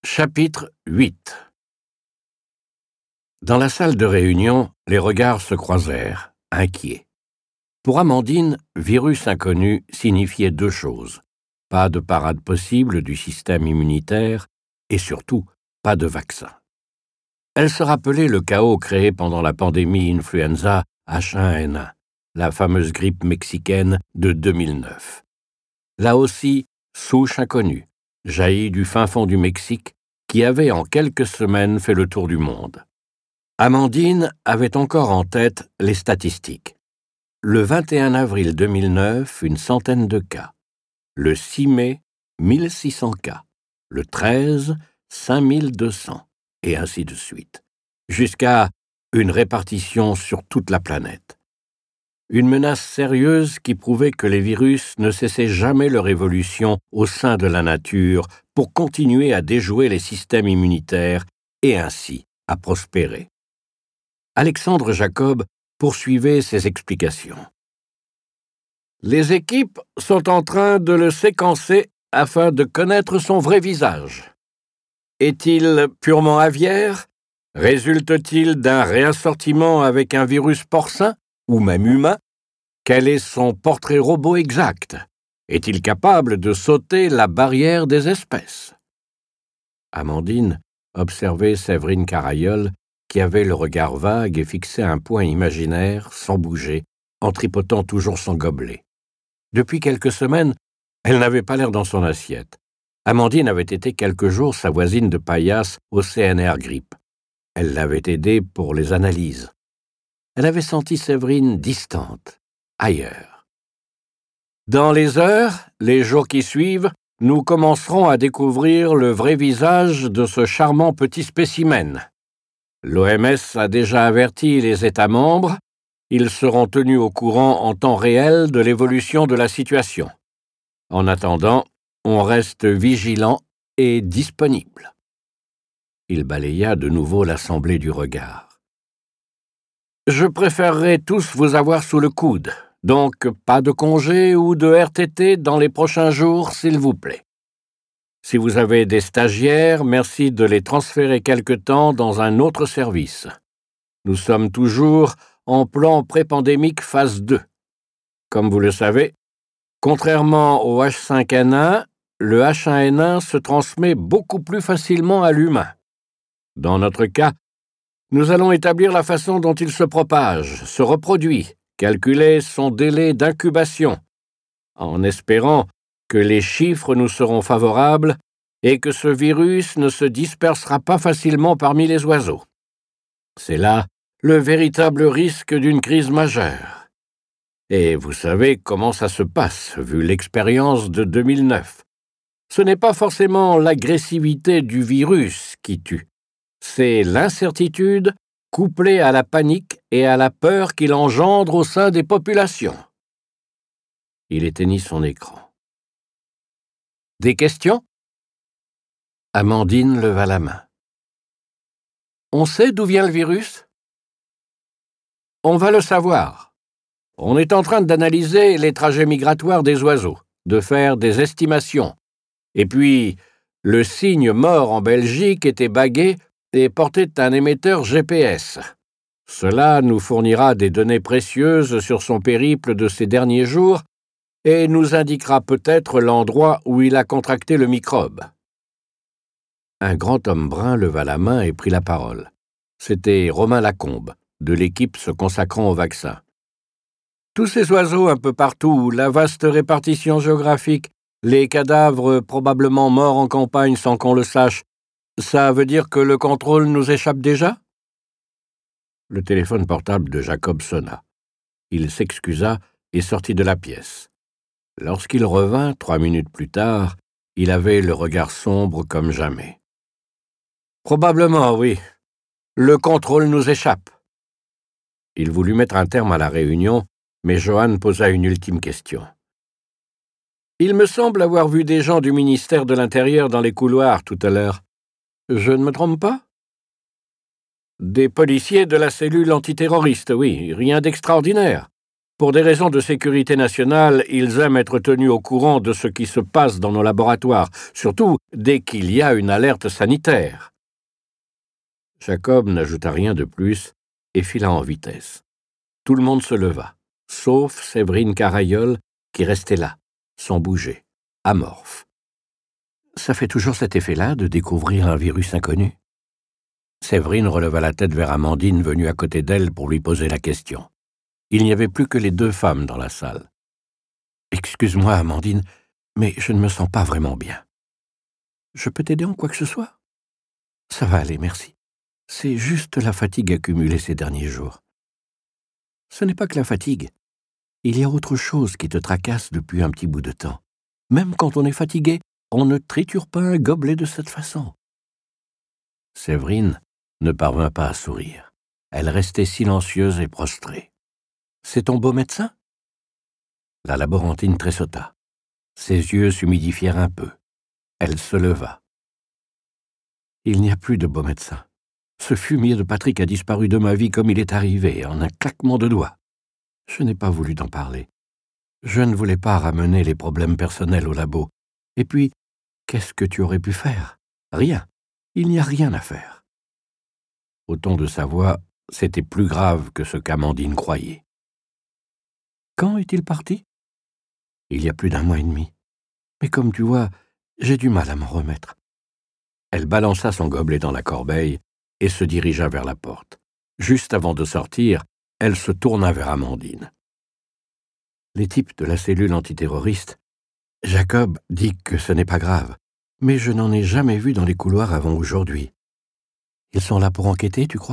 Chapitre 8. Dans la salle de réunion, les regards se croisèrent, inquiets. Pour Amandine, virus inconnu signifiait deux choses. Pas de parade possible du système immunitaire et surtout, pas de vaccin. Elle se rappelait le chaos créé pendant la pandémie influenza H1N1, la fameuse grippe mexicaine de 2009. Là aussi, souche inconnue, jaillie du fin fond du Mexique, qui avait en quelques semaines fait le tour du monde. Amandine avait encore en tête les statistiques. Le 21 avril 2009, une centaine de cas. Le 6 mai, 1600 cas. Le 13, 5200, et ainsi de suite, jusqu'à une répartition sur toute la planète. Une menace sérieuse qui prouvait que les virus ne cessaient jamais leur évolution au sein de la nature pour continuer à déjouer les systèmes immunitaires et ainsi à prospérer. Alexandre Jacob poursuivait ses explications. Les équipes sont en train de le séquencer afin de connaître son vrai visage. Est-il purement aviaire? Résulte-t-il d'un réassortiment avec un virus porcin ou même humain? Quel est son portrait robot exact? Est-il capable de sauter la barrière des espèces? Amandine observait Séverine Carayol, qui avait le regard vague et fixé un point imaginaire, sans bouger, en tripotant toujours son gobelet. Depuis quelques semaines, elle n'avait pas l'air dans son assiette. Amandine avait été quelques jours sa voisine de paillasse au CNR Grippe. Elle l'avait aidée pour les analyses. Elle avait senti Séverine distante, ailleurs. Dans les heures, les jours qui suivent, nous commencerons à découvrir le vrai visage de ce charmant petit spécimen. L'OMS a déjà averti les États membres. Ils seront tenus au courant en temps réel de l'évolution de la situation. En attendant, on reste vigilant et disponible. Il balaya de nouveau l'assemblée du regard. Je préférerais tous vous avoir sous le coude, donc pas de congé ou de RTT dans les prochains jours, s'il vous plaît. Si vous avez des stagiaires, merci de les transférer quelque temps dans un autre service. Nous sommes toujours en plan pré-pandémique phase 2. Comme vous le savez, contrairement au H5N1, le H1N1 se transmet beaucoup plus facilement à l'humain. Dans notre cas, nous allons établir la façon dont il se propage, se reproduit, calculer son délai d'incubation, en espérant que les chiffres nous seront favorables et que ce virus ne se dispersera pas facilement parmi les oiseaux. C'est là le véritable risque d'une crise majeure. Et vous savez comment ça se passe, vu l'expérience de 2009. Ce n'est pas forcément l'agressivité du virus qui tue, c'est l'incertitude couplée à la panique et à la peur qu'il engendre au sein des populations. Il éteignit son écran. Des questions? Amandine leva la main. On sait d'où vient le virus? On va le savoir. On est en train d'analyser les trajets migratoires des oiseaux, de faire des estimations. Et puis, le cygne mort en Belgique était bagué et portait un émetteur GPS. Cela nous fournira des données précieuses sur son périple de ces derniers jours et nous indiquera peut-être l'endroit où il a contracté le microbe. Un grand homme brun leva la main et prit la parole. C'était Romain Lacombe, de l'équipe se consacrant au vaccin. Tous ces oiseaux un peu partout, la vaste répartition géographique, les cadavres probablement morts en campagne sans qu'on le sache, ça veut dire que le contrôle nous échappe déjà? Le téléphone portable de Jacob sonna. Il s'excusa et sortit de la pièce. Lorsqu'il revint, 3 minutes plus tard, il avait le regard sombre comme jamais. Probablement, oui. Le contrôle nous échappe. Il voulut mettre un terme à la réunion, mais Johan posa une ultime question. Il me semble avoir vu des gens du ministère de l'Intérieur dans les couloirs tout à l'heure. Je ne me trompe pas? Des policiers de la cellule antiterroriste, oui, rien d'extraordinaire. Pour des raisons de sécurité nationale, ils aiment être tenus au courant de ce qui se passe dans nos laboratoires, surtout dès qu'il y a une alerte sanitaire. » Jacob n'ajouta rien de plus et fila en vitesse. Tout le monde se leva, sauf Séverine Carayol, qui restait là, sans bouger, amorphe. « Ça fait toujours cet effet-là de découvrir un virus inconnu. » Séverine releva la tête vers Amandine venue à côté d'elle pour lui poser la question. Il n'y avait plus que les deux femmes dans la salle. « Excuse-moi, Amandine, mais je ne me sens pas vraiment bien. Je peux t'aider en quoi que ce soit ? » ?»« Ça va aller, merci. C'est juste la fatigue accumulée ces derniers jours. » »« Ce n'est pas que la fatigue. Il y a autre chose qui te tracasse depuis un petit bout de temps. Même quand on est fatigué, on ne triture pas un gobelet de cette façon. » Séverine ne parvint pas à sourire. Elle restait silencieuse et prostrée. « C'est ton beau médecin ?» La laborantine tressauta. Ses yeux s'humidifièrent un peu. Elle se leva. « Il n'y a plus de beau médecin. Ce fumier de Patrick a disparu de ma vie comme il est arrivé, en un claquement de doigts. Je n'ai pas voulu t'en parler. Je ne voulais pas ramener les problèmes personnels au labo. Et puis, qu'est-ce que tu aurais pu faire ? Rien. Il n'y a rien à faire. » Au ton de sa voix, c'était plus grave que ce qu'Amandine croyait. « Quand est-il parti ? » ?»« Il y a plus d'1 mois et demi. Mais comme tu vois, j'ai du mal à m'en remettre. » Elle balança son gobelet dans la corbeille et se dirigea vers la porte. Juste avant de sortir, elle se tourna vers Amandine. « Les types de la cellule antiterroriste, Jacob dit que ce n'est pas grave, mais je n'en ai jamais vu dans les couloirs avant aujourd'hui. Ils sont là pour enquêter, tu crois ? » ?»«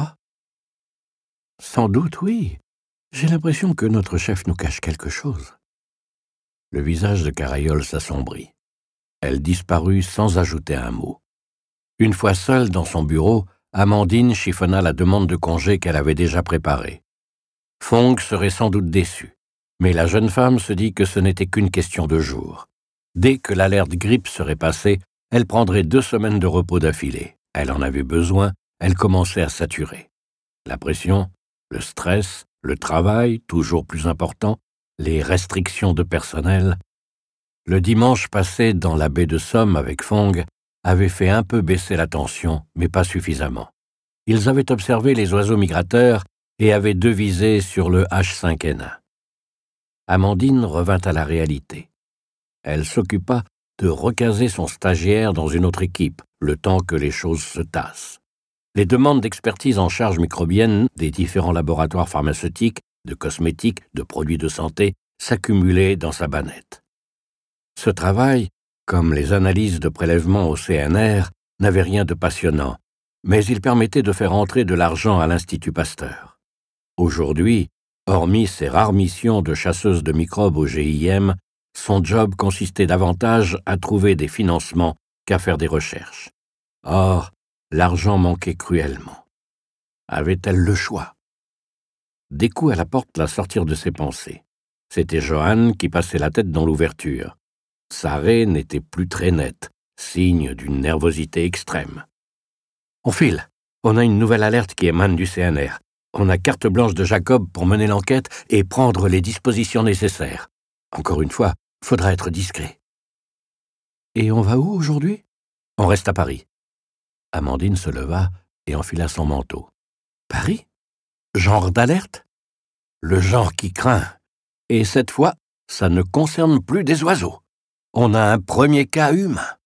Sans doute, oui. J'ai l'impression que notre chef nous cache quelque chose. » Le visage de Carayol s'assombrit. Elle disparut sans ajouter un mot. Une fois seule dans son bureau, Amandine chiffonna la demande de congé qu'elle avait déjà préparée. Fong serait sans doute déçu, mais la jeune femme se dit que ce n'était qu'une question de jours. Dès que l'alerte grippe serait passée, elle prendrait 2 semaines de repos d'affilée. Elle en avait besoin, elle commençait à saturer. La pression, le stress, le travail, toujours plus important, les restrictions de personnel. Le dimanche passé dans la baie de Somme avec Fong avait fait un peu baisser la tension, mais pas suffisamment. Ils avaient observé les oiseaux migrateurs et avaient devisé sur le H5N1. Amandine revint à la réalité. Elle s'occupa de recaser son stagiaire dans une autre équipe, le temps que les choses se tassent. Les demandes d'expertise en charge microbienne des différents laboratoires pharmaceutiques, de cosmétiques, de produits de santé s'accumulaient dans sa bannette. Ce travail, comme les analyses de prélèvement au CNR, n'avait rien de passionnant, mais il permettait de faire entrer de l'argent à l'Institut Pasteur. Aujourd'hui, hormis ses rares missions de chasseuse de microbes au GIM, son job consistait davantage à trouver des financements qu'à faire des recherches. Or, l'argent manquait cruellement. Avait-elle le choix ? Des coups à la porte la sortirent de ses pensées. C'était Johan qui passait la tête dans l'ouverture. Sa raie n'était plus très nette, signe d'une nervosité extrême. « On file. On a une nouvelle alerte qui émane du CNR. On a carte blanche de Jacob pour mener l'enquête et prendre les dispositions nécessaires. Encore une fois, faudra être discret. »« Et on va où aujourd'hui ? » ?»« On reste à Paris. » Amandine se leva et enfila son manteau. « Paris ? Genre d'alerte ? Le genre qui craint. Et cette fois, ça ne concerne plus des oiseaux. On a un premier cas humain.